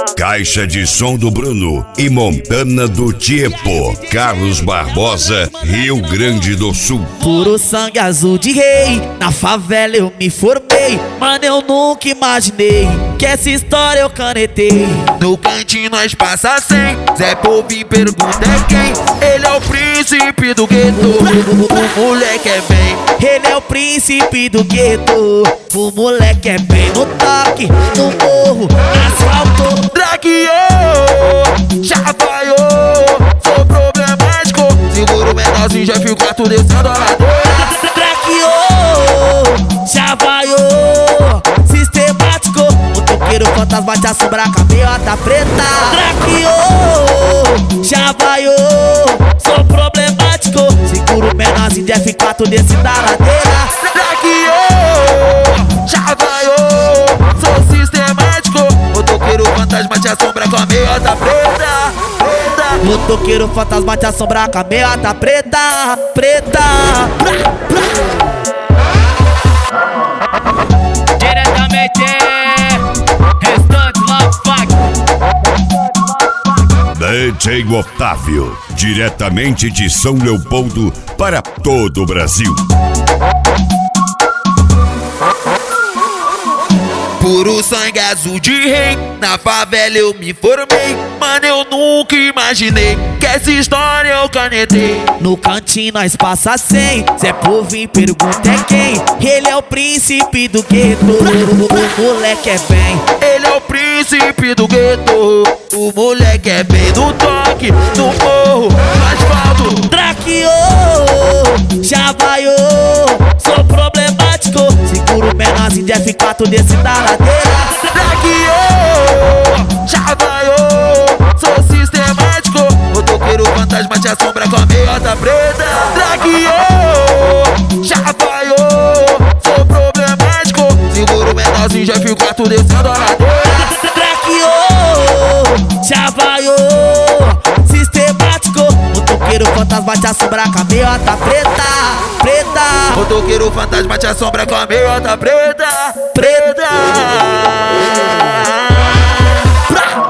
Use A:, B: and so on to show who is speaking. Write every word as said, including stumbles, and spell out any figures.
A: Caixa de som do Bruno e Montana do Tiepo. Carlos Barbosa, Rio Grande do Sul.
B: Puro sangue azul de rei, na favela eu me formei. Mano, eu nunca imaginei que essa história eu canetei.
C: No cantinho nós passa cem, Zé Povinho pergunta é quem. Ele é o príncipe do gueto, o moleque é bem.
B: Ele é o príncipe do gueto, o moleque é bem. No toque, no morro, asfalto.
C: Dragueou, chavaiou, sou problemático. Seguro o menorzinho, já fico quatro descendo a ladeira.
B: Dragueou, chavaiou, sistemático. Motoqueiro fantasma te assombra com a meiota preta. Dragueou, chavaiou, sou problemático. Seguro o menorzinho de F quatro descendo a ladeira.
C: Dragueou, chavaiou, sou sistemático. Motoqueiro fantasma te assombra com a meiota preta, preta.
B: Motoqueiro fantasma te assombra com a meiota preta, preta.
D: Diretamente, Restante Love Fuck.
A: D J Otávio, diretamente de São Leopoldo para todo o Brasil.
C: Puro sangue azul de rei, na favela eu me formei. Mano, eu nunca imaginei que essa história eu canetei.
B: No cantinho nós passa cem, Zé Povinho pergunta é quem. Ele é o príncipe do gueto, o moleque é bem.
C: Ele é o príncipe do gueto, o moleque é bem. No toque, no morro, no asfalto.
B: Dragueou, chavaiou, sou problemático. Seguro o menorzinho de F quatro desse da ladeira.
C: Dragueou, chavaiou, sou sistemático. Motoqueiro fantasma te assombra com a meiota preta. Dragueou, chavaiou, sou problemático. Seguro o menorzinho, já fico quatro descendo a ladeira.
B: Dragueou, chavaiou, sistemático. Motoqueiro fantasma te assombra com a meiota preta, preta.
C: Motoqueiro fantasma te assombra com a meiota preta, preta.